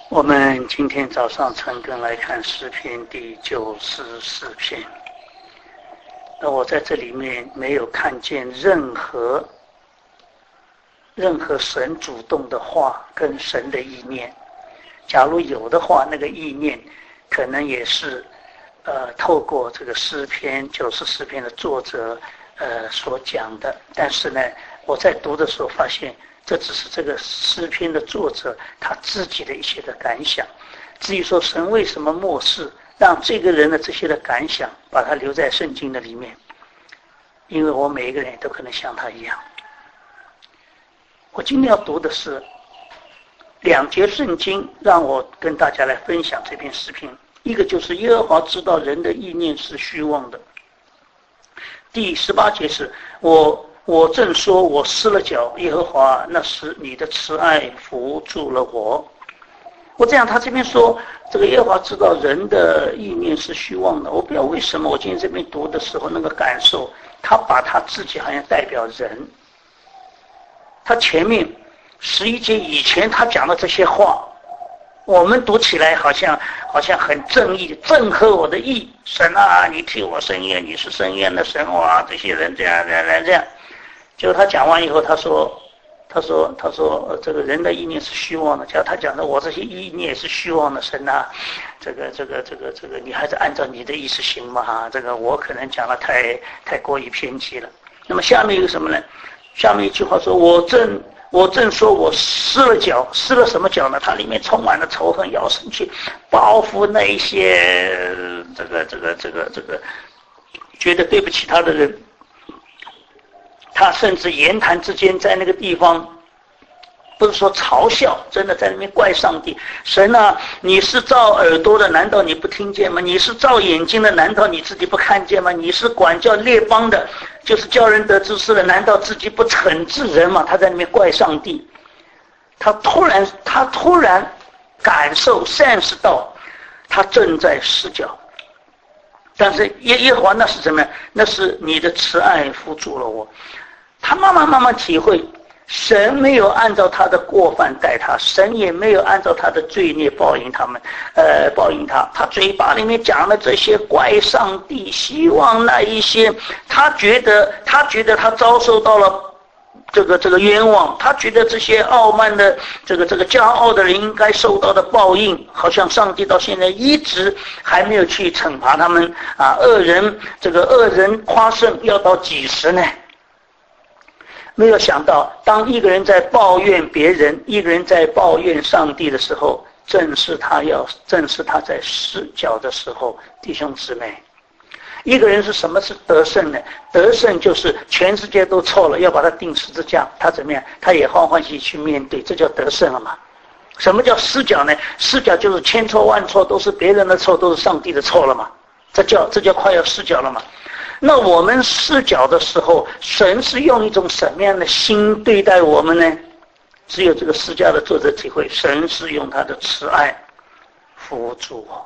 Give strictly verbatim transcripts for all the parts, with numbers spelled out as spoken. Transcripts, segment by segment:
我们今天早上陈根来看诗篇第九十四篇，那我在这里面没有看见任何任何神主动的话跟神的意念。假如有的话，那个意念可能也是呃透过这个诗篇九十四篇的作者呃所讲的，但是呢，我在读的时候发现，这只是这个诗篇的作者他自己的一些的感想。至于说神为什么漠视，让这个人的这些的感想把它留在圣经的里面，因为我每一个人都可能像他一样。我今天要读的是两节圣经，让我跟大家来分享这篇诗篇。一个就是耶和华知道人的意念是虚妄的。第十八节是我我正说我失了脚，耶和华那时你的慈爱扶住了我。我这样他这边说这个耶和华知道人的意念是虚妄的，我不知道为什么我今天这边读的时候那个感受，他把他自己好像代表人。他前面十一节以前他讲的这些话，我们读起来好像好像很正义，正合我的意。神啊，你替我伸冤，你是伸冤的神啊！这些人这样这样这样。结果他讲完以后，他说，他说，他说，呃、这个人的意念是虚妄的。假如他讲的我这些意念也是虚妄的，神啊，这个这个这个这个，你还是按照你的意思行吗？这个我可能讲的太太过于偏激了。那么下面一个什么呢？下面一句话说，我正我正说我失了脚，失了什么脚呢？它里面充满了仇恨，要生气报复那一些这个这个这个这个觉得对不起他的人。他甚至言谈之间在那个地方不是说嘲笑，真的在那边怪上帝。神啊，你是造耳朵的，难道你不听见吗？你是造眼睛的，难道你自己不看见吗？你是管教列邦的，就是教人得知识的，难道自己不惩治人吗？他在那边怪上帝。他突然他突然感受 sense 到他正在失脚。但是耶耶和华那是什么？那是你的慈爱扶助了我。他慢慢慢慢体会，神没有按照他的过犯待他，神也没有按照他的罪孽报应他们，呃，报应他。他嘴巴里面讲的这些怪上帝，希望那一些，他觉得他觉得他遭受到了这个这个冤枉，他觉得这些傲慢的这个这个骄傲的人应该受到的报应，好像上帝到现在一直还没有去惩罚他们啊！恶人这个恶人夸胜要到几时呢？没有想到，当一个人在抱怨别人，一个人在抱怨上帝的时候，正是他要，正是他在失脚的时候。弟兄姊妹，一个人是什么是得胜呢？得胜就是全世界都错了，要把他钉十字架，他怎么样？他也欢欢喜喜去面对，这叫得胜了嘛？什么叫失脚呢？失脚就是千错万错都是别人的错，都是上帝的错了嘛？这叫这叫快要失脚了嘛？那我们失脚的时候，神是用一种什么样的心对待我们呢？只有这个诗家的作者体会，神是用他的慈爱扶助我。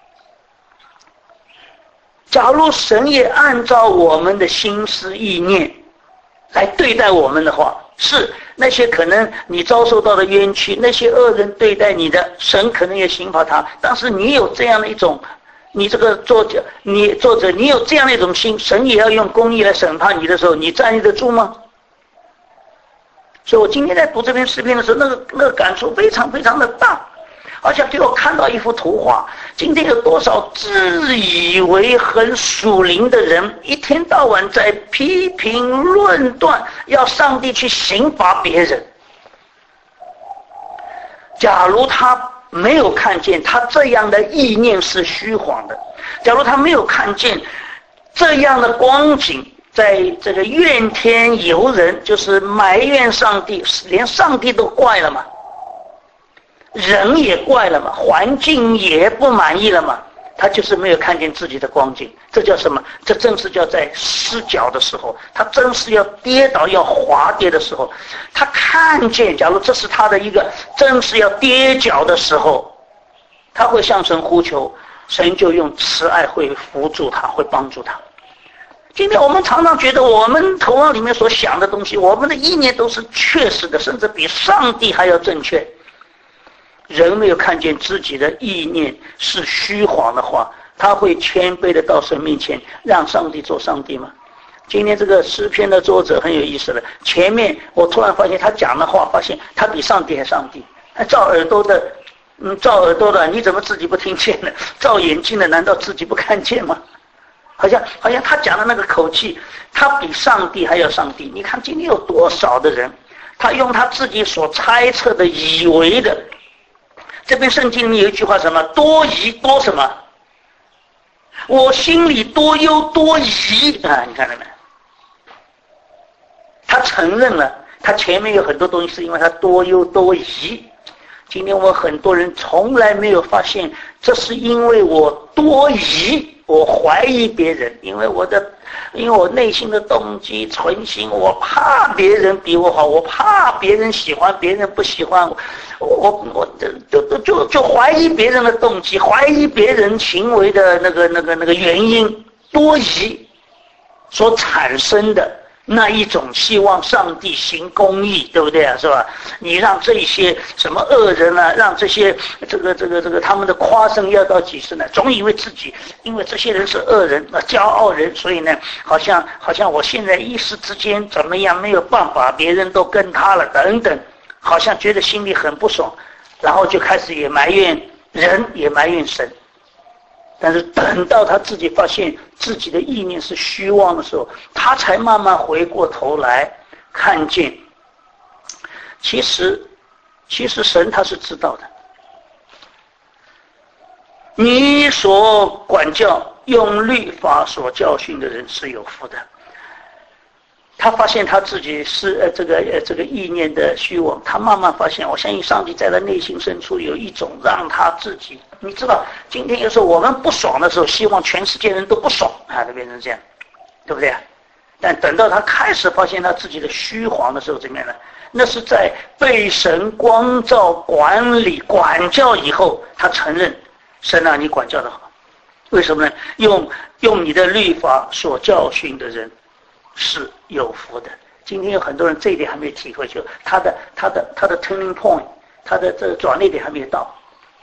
假如神也按照我们的心思意念来对待我们的话，是那些可能你遭受到的冤屈，那些恶人对待你的，神可能也刑罚他。但是你有这样的一种，你这个作者，你作者，你有这样的一种心，神也要用公义来审判你的时候，你站立得住吗？所以我今天在读这篇诗篇的时候，那个那个感触非常非常的大，而且给我看到一幅图画。今天有多少自以为很属灵的人，一天到晚在批评论断，要上帝去刑罚别人。假如他没有看见他这样的意念是虚晃的，假如他没有看见这样的光景，在这个怨天尤人，就是埋怨上帝，连上帝都怪了嘛，人也怪了嘛，环境也不满意了嘛，他就是没有看见自己的光景。这叫什么？这正是叫在失脚的时候，他真是要跌倒要滑跌的时候，他看见，假如这是他的一个真是要跌脚的时候，他会向神呼求，神就用慈爱会扶助他，会帮助他。今天我们常常觉得我们头脑里面所想的东西，我们的意念都是确实的，甚至比上帝还要正确。 人没有看见自己的意念是虚晃的话，他会谦卑的到神面前让上帝做上帝吗？今天这个诗篇的作者很有意思了，前面我突然发现他讲的话，发现他比上帝还上帝。照耳朵的，嗯，照耳朵的，你怎么自己不听见呢？照眼睛的，难道自己不看见吗？好像好像他讲的那个口气，他比上帝还要上帝。你看今天有多少的人，他用他自己所猜测的、以为的。这边圣经里面有一句话，什么？多疑多什么？我心里多忧多疑啊！你看到没？他承认了，他前面有很多东西是因为他多忧多疑。今天我很多人从来没有发现，这是因为我多疑，我怀疑别人，因为我的，因为我内心的动机存心，我怕别人比我好，我怕别人喜欢，别人不喜欢我，我我就就就就怀疑别人的动机，怀疑别人行为的那个那个那个原因，多疑所产生的。那一种希望上帝行公义，对不对啊？是吧？你让这些什么恶人啊，让这些这个这个这个他们的夸胜要到几时呢？总以为自己因为这些人是恶人啊，骄傲人，所以呢，好像好像我现在一时之间怎么样没有办法，别人都跟他了等等，好像觉得心里很不爽，然后就开始也埋怨人，也埋怨神。但是等到他自己发现自己的意念是虚妄的时候，他才慢慢回过头来看见，其实其实神他是知道的，你所管教用律法所教训的人是有福的。他发现他自己是呃这个呃这个意念的虚妄，他慢慢发现，我相信上帝在他内心深处有一种让他自己，你知道，今天有时候我们不爽的时候，希望全世界人都不爽啊，就变成这样，对不对？但等到他开始发现他自己的虚晃的时候，怎么样呢？那是在被神光照、管理、管教以后，他承认神啊，你管教得好。为什么呢？用用你的律法所教训的人是有福的。今天有很多人这一点还没有体会，就他的他的他的 turning point， 他的这个转捩点还没有到。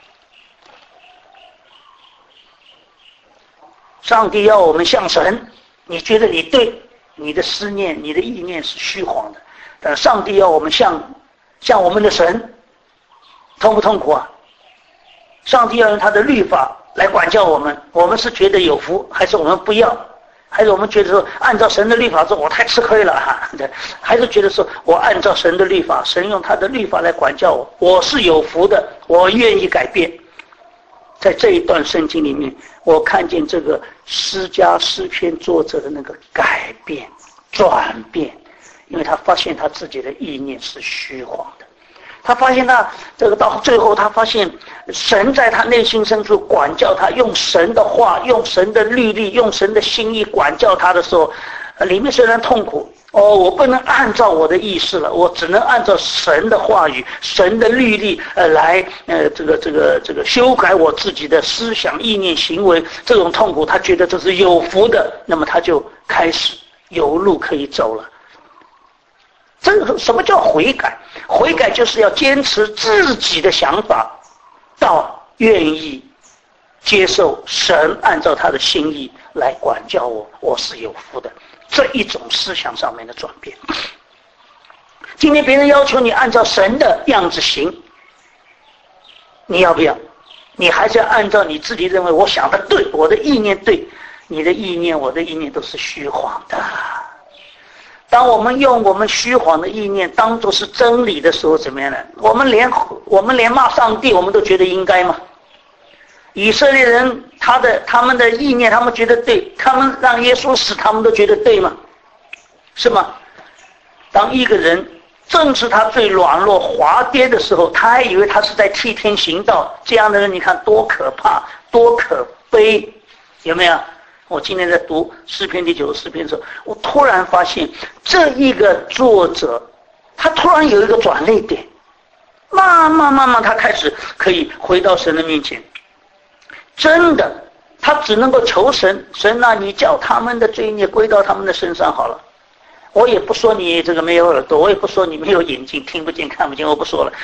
上帝要我们向神，你觉得你对，你的思念、你的意念是虚晃的，但上帝要我们向向我们的神，痛不痛苦啊？上帝要用他的律法来管教我们，我们是觉得有福，还是我们不要？还是我们觉得说按照神的律法做，我太吃亏了哈？还是觉得说我按照神的律法，神用他的律法来管教我，我是有福的，我愿意改变。在这一段圣经里面，我看见这个诗家诗篇作者的那个改变、转变，因为他发现他自己的意念是虚晃的。他发现他这个到最后，他发现神在他内心深处管教他，用神的话、用神的律例、用神的心意管教他的时候，里面虽然痛苦，哦，我不能按照我的意思了，我只能按照神的话语、神的律例呃来呃这个这个这个修改我自己的思想、意念、行为。这种痛苦，他觉得这是有福的，那么他就开始有路可以走了。这个什么叫悔改？悔改就是要坚持自己的想法，到愿意接受神按照他的心意来管教我，我是有福的。这一种思想上面的转变。今天别人要求你按照神的样子行，你要不要？你还是要按照你自己认为我想的对，我的意念对，你的意念我的意念都是虚晃的。当我们用我们虚晃的意念当作是真理的时候，怎么样呢？我们连我们连骂上帝我们都觉得应该吗？以色列人他的他们的意念他们觉得对，他们让耶稣死他们都觉得对吗？是吗？当一个人正是他最软弱滑跌的时候，他还以为他是在替天行道，这样的人你看多可怕多可悲，有没有？我今天在读诗篇第九十四篇的时候，我突然发现这一个作者他突然有一个转捩点，慢慢慢慢他开始可以回到神的面前，真的他只能够求神，神啊，你叫他们的罪孽归到他们的身上好了。我也不说你这个没有耳朵，我也不说你没有眼睛听不见看不见，我不说了，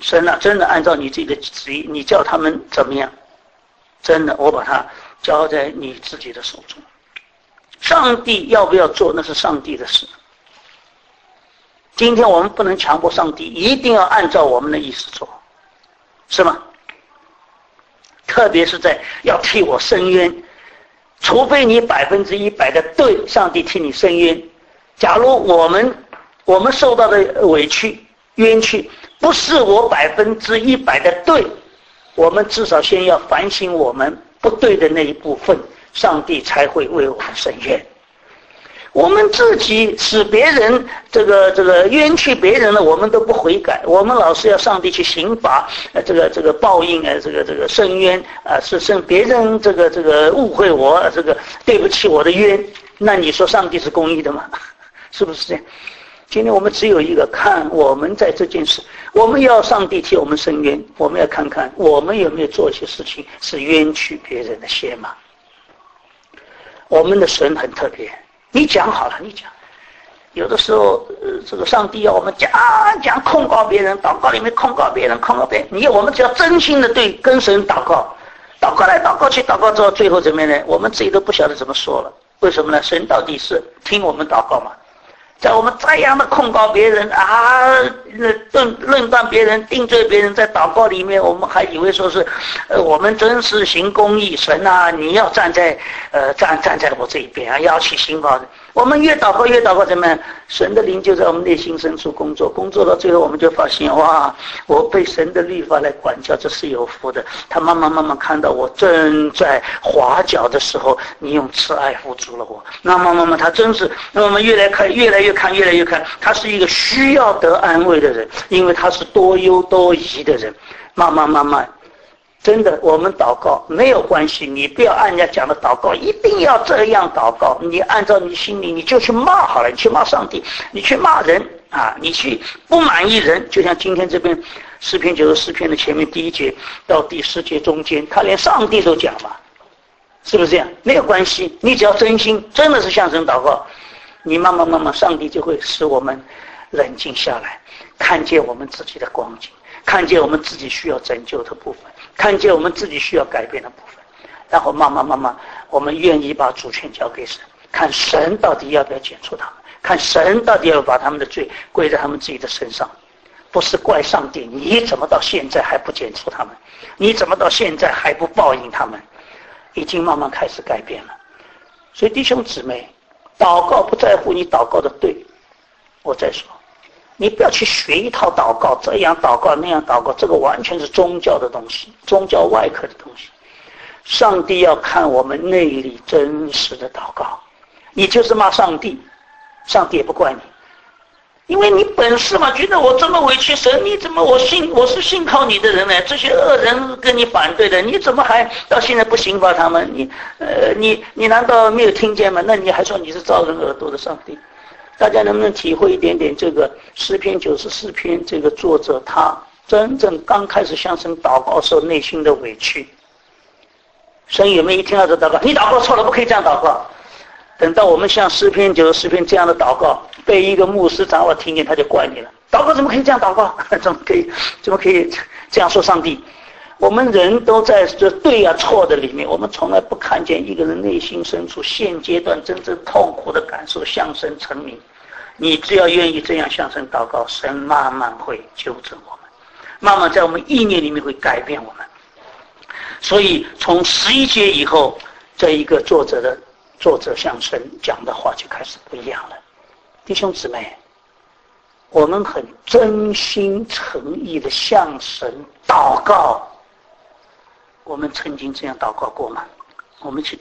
神啊，真的按照你自己的旨意，你叫他们怎么样？真的，我把它交在你自己的手中。上帝要不要做，那是上帝的事。今天我们不能强迫上帝一定要按照我们的意思做，是吗？特别是在要替我伸冤，除非你百分之一百的对，上帝替你伸冤。假如我们我们受到的委屈冤屈不是我百分之一百的对，我们至少先要反省我们不对的那一部分，上帝才会为我们伸冤。我们自己使别人这个这个冤屈别人呢，我们都不悔改，我们老是要上帝去刑罚，呃，这个这个报应，呃，这个这个伸冤啊，是伸别人这个这个误会我，这个对不起我的冤，那你说上帝是公义的吗？是不是这样？今天我们只有一个，看我们在这件事，我们要上帝替我们伸冤，我们要看看我们有没有做一些事情是冤屈别人的些嘛。我们的神很特别。你讲好了，你讲。有的时候，呃，这个上帝要我们讲讲控告别人，祷告里面控告别人，控告别人。你我们只要真心的对跟神祷告，祷告来祷告去，祷告之后，最后怎么样呢？我们自己都不晓得怎么说了。为什么呢？神到底是听我们祷告嘛？在我们这样的控告别人啊，论论断别人、定罪别人，在祷告里面，我们还以为说是，呃，我们真是行公义，神啊，你要站在呃站站在我这一边啊，要去行报的。我们越祷告越祷告，怎么样？神的灵就在我们内心深处工作，工作到最后，我们就发现，哇，我被神的律法来管教，这是有福的。他慢慢慢慢看到我正在滑脚的时候，你用慈爱扶住了我。那慢慢慢，他真是，那我们越来看，越来越看，越来越看，他是一个需要得安慰的人，因为他是多忧多疑的人。慢慢慢慢。真的，我们祷告没有关系，你不要按人家讲的祷告，一定要这样祷告。你按照你心里，你就去骂好了，你去骂上帝，你去骂人啊，你去不满意人。就像今天这边诗篇九十四篇的前面第一节到第十节中间，他连上帝都讲了，是不是这样？没有关系，你只要真心，真的是向神祷告，你慢慢慢慢，上帝就会使我们冷静下来，看见我们自己的光景，看见我们自己需要拯救的部分，看见我们自己需要改变的部分，然后慢慢慢慢，我们愿意把主权交给神，看神到底要不要剪除他们，看神到底要把他们的罪归在他们自己的身上，不是怪上帝，你怎么到现在还不剪除他们？你怎么到现在还不报应他们？已经慢慢开始改变了。所以弟兄姊妹，祷告不在乎你祷告的对，我再说。你不要去学一套祷告，这样祷告那样祷告，这个完全是宗教的东西，宗教外科的东西。上帝要看我们内里真实的祷告。你就是骂上帝，上帝也不怪你，因为你本事嘛，觉得我这么委屈神，你怎么我信我是信靠你的人呢？这些恶人跟你反对的，你怎么还到现在不刑罚他们？你呃你你难道没有听见吗？那你还说你是造人耳朵的上帝？大家能不能体会一点点这个诗篇九十四篇这个作者他真正刚开始向神祷告时候内心的委屈？神有没有一听到这祷告，你祷告错了，不可以这样祷告？等到我们像诗篇九十四篇这样的祷告被一个牧师长老听见，他就怪你了，祷告怎么可以这样祷告？怎么可以怎么可以这样说上帝？我们人都在这对啊错的里面，我们从来不看见一个人内心深处现阶段真正痛苦的感受向神陈明。你只要愿意这样向神祷告，神慢慢会纠正我们，慢慢在我们意念里面会改变我们。所以从十一节以后，这一个作者的作者向神讲的话就开始不一样了。弟兄姊妹，我们很真心诚意的向神祷告，我们曾经这样祷告过吗？我们去